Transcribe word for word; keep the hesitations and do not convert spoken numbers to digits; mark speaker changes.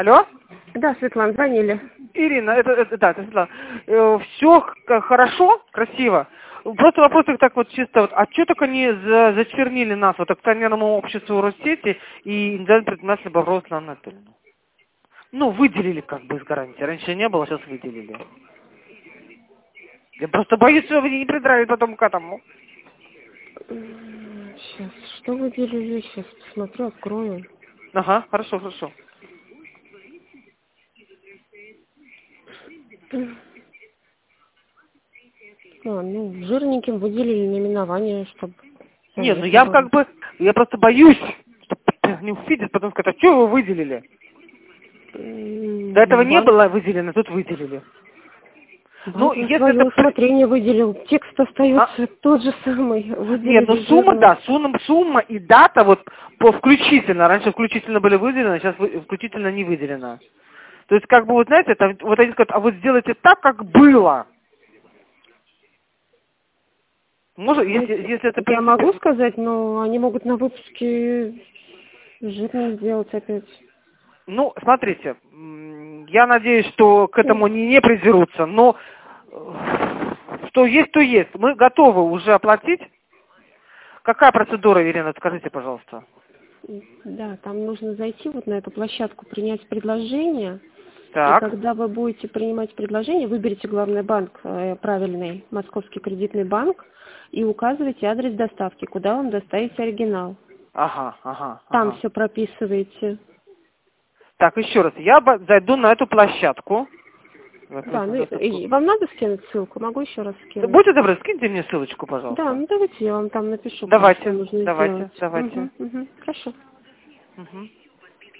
Speaker 1: Алло?
Speaker 2: Да, Светлана, звонили.
Speaker 1: Ирина, это, это да, это Светлана. Э, все хорошо, красиво. Просто вопрос их так вот чисто, вот, а что так они за, зачернили нас, вот акционерному обществу Россети и индивидуальный предприниматель Боброва Светлану Анатольевну? Ну, выделили как бы из гарантии. Раньше не было, сейчас выделили. Я просто боюсь, что вы не придрались потом к этому.
Speaker 2: Сейчас, что выделили? Сейчас посмотрю, открою.
Speaker 1: Ага, хорошо, хорошо.
Speaker 2: А, ну, жирненьким выделили наименование, чтобы...
Speaker 1: Не, ну я как бы, я просто боюсь, что не увидят, потом сказать, а что вы выделили? До этого не было выделено, тут выделили.
Speaker 2: Банк
Speaker 1: Ну,
Speaker 2: на
Speaker 1: если
Speaker 2: свое
Speaker 1: это...
Speaker 2: усмотрение выделил. Текст остается
Speaker 1: А?
Speaker 2: тот же самый. Выделили
Speaker 1: Нет, ну сумма,
Speaker 2: жирно.
Speaker 1: да, сумма, сумма и дата вот по включительно. Раньше включительно были выделены, сейчас вы- включительно не выделено. То есть, как бы, вот знаете, это, вот они скажут, а вот сделайте так, как было. Может, если,
Speaker 2: Знаете,
Speaker 1: если это, в
Speaker 2: я могу
Speaker 1: принципе...
Speaker 2: сказать, но они могут на выпуске жирно сделать опять.
Speaker 1: Ну, смотрите, м, я надеюсь, что к этому они не придерутся, но э, что есть, то есть. Мы готовы уже оплатить. Какая процедура, Ирина, скажите, пожалуйста.
Speaker 2: Да, там нужно зайти вот на эту площадку, принять предложение. И
Speaker 1: Так.
Speaker 2: когда вы будете принимать предложение, выберите главный банк, э, правильный, Московский кредитный банк, и указывайте адрес доставки, куда вам доставить оригинал.
Speaker 1: Ага, ага,
Speaker 2: Там
Speaker 1: ага.
Speaker 2: все прописываете.
Speaker 1: Так, еще раз, я бо- зайду на эту площадку.
Speaker 2: Да, ну и вам надо скинуть ссылку? Могу еще раз скинуть.
Speaker 1: Будьте добры, скиньте мне ссылочку,
Speaker 2: Да,
Speaker 1: пожалуйста.
Speaker 2: ну давайте я вам там напишу, что
Speaker 1: Давайте,
Speaker 2: нужно
Speaker 1: давайте,
Speaker 2: сделать.
Speaker 1: давайте.
Speaker 2: Угу, угу, хорошо.
Speaker 1: Угу.